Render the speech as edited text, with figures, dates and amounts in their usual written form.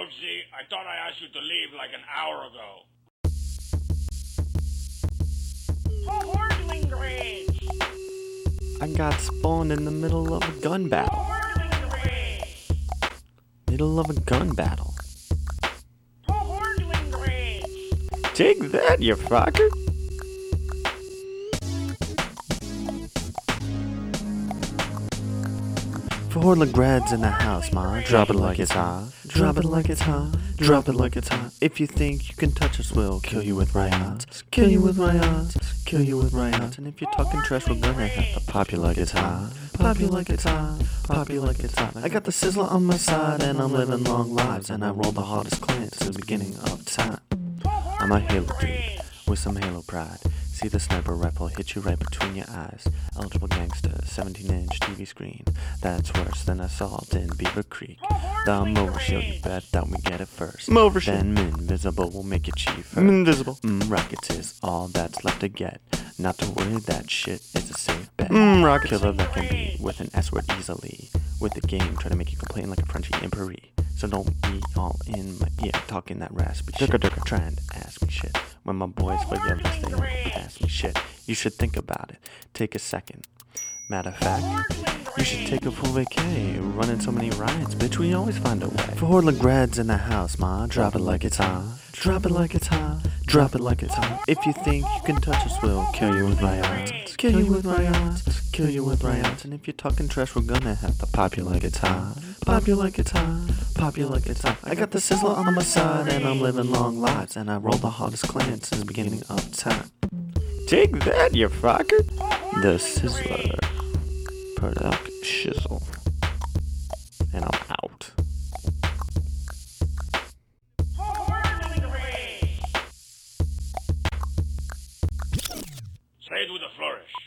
Bugsy, I thought I asked you to leave like an hour ago. Whirling Grange! I got spawned in the middle of a gun battle. Whirling Grange! Middle of a gun battle. Whirling Grange! Take that, you fucker! For Legrads in the house, ma. Drop it like it's hot. Drop it like it's hot. Drop it like it's hot. If you think you can touch us, we'll kill you with riots. Kill you with riots. Kill you with riots. And if you're talking trash, we're gonna have to pop you like it's hot. Pop you like it's hot. Pop you like it's hot. I got the sizzler on my side, and I'm living long lives. And I roll the hardest clan since the beginning of time. I'm a Halo dude with some Halo pride. See the sniper rifle hit you right between your eyes. Eligible gangster, 17-inch TV screen. That's worse than assault in Beaver Creek. The Mover Shield, you bet that we get it first. Mover Shield. Then Minvisible will make it cheaper. Minvisible. Rockets is all that's left to get. Not to worry, that shit is a safe bet. Rocket killer that can be with an S word easily. With the game, try to make you complain like a Frenchie emperor. So don't be all in my ear talking that raspy shit. Trying to ask me shit. When my boys forget this, they don't ask me shit. You should think about it. Take a second. Matter of fact, you should take a full vacay. Running so many rides, bitch, we always find a way. For Legrads in the house, ma. Drop it like it's hot. Drop it like it's hot. Drop it like it's hot. If you think you can touch us, we'll kill you with riots. Kill you with riots. Kill you with riots. And if you're talking trash, we're gonna have to pop you like it's hot. Pop you like it's hot. Pop you like it's hot. I got the sizzler on my side, and I'm living long lives. And I roll the hardest clan since the beginning of time. Take that, you fucker. The Sizzler. Product shizzle. And I'm out. Say it with a flourish.